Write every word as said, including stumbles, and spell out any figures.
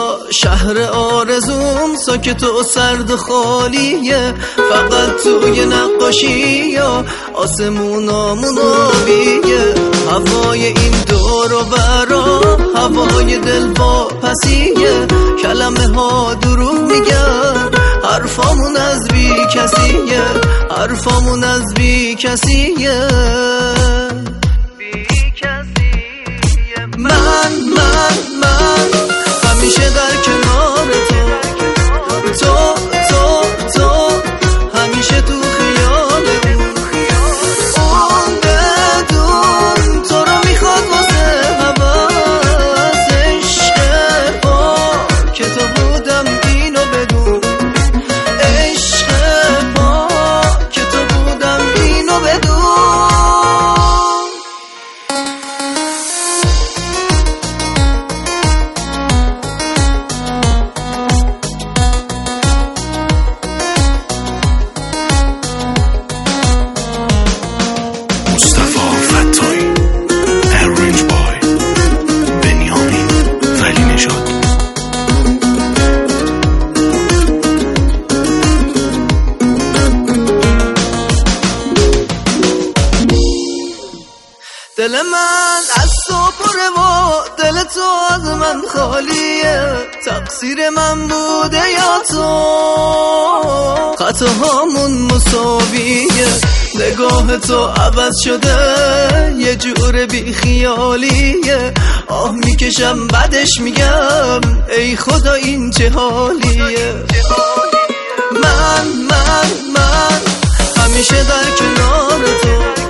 اینجا شهر آرزوم ساکت و سرد خالیه، فقط توی نقاشی یا آسمونامون آبیه. هوای این دور و برا هوای دل واپسیه، کلمه ها دروغ میگن، حرفامون از بی کسیه، حرفامون از بی کسیه. من من من همیشه در کنار تو، تو تو تو همیشه تو خیال اون، اون بدون تو رو میخواد واسه حواس. عشق با که تو بودم اینو بدون، عشق با که تو بودم اینو بدون. دل من از تو پره و دل تو از من خالیه، تقصیر من بوده یا تو؟ خطاهامون مساویه، نگاه تو عوض شده یه جور بی خیالیه. آه میکشم بعدش میگم ای خدا این چه حالیه. من من من همیشه در کنار تو،